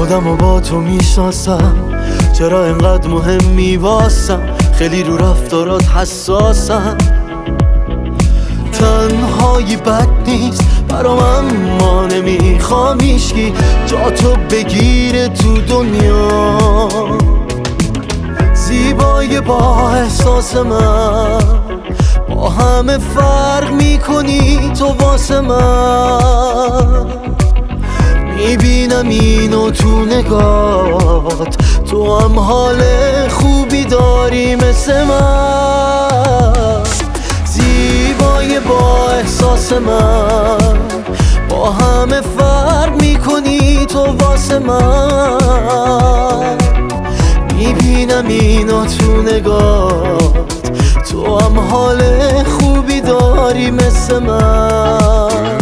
خودمو با تو میشناسم، چرا اینقدر مهمی واسم، خیلی رو رفتارات حساسم. تنهایی بد نیست برام، اما نمیخوام هیچکی جا تو بگیره تو دنیا. زیبای با احساس من، با همه فرق میکنی تو واسه من. میبینم اینو تو نگات، تو هم حال خوبی داری مثل من. زیبای با احساس من، با همه فرق میکنی تو واسه من. میبینم اینو تو نگات، تو هم حال خوبی داری مثل من.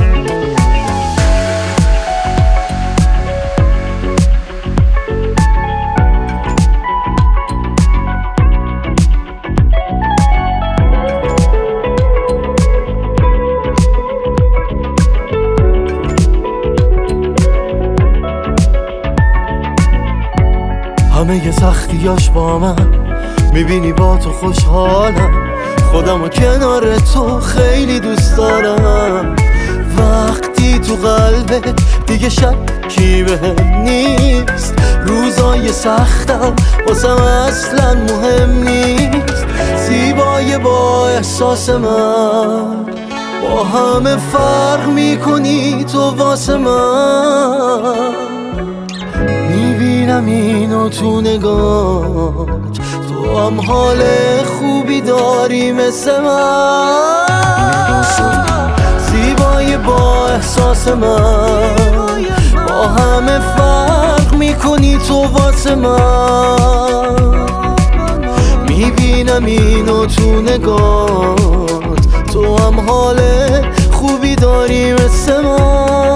همه سختیاش با من، میبینی با تو خوشحالم. خودمو کنار تو خیلی دوست دارم. وقتی تو قلبت دیگه شکی بهم نیست، روزای سختم واسم اصلا مهم نیست. زیبای با احساس من، با همه فرق میکنی تو واسه من. میبینم اینو تو نگات، تو هم حال خوبی داری مثل من. زیبای با احساس من، با همه فرق میکنی تو واسه من. میبینم اینو تو نگات، تو هم حال خوبی داری مثل من.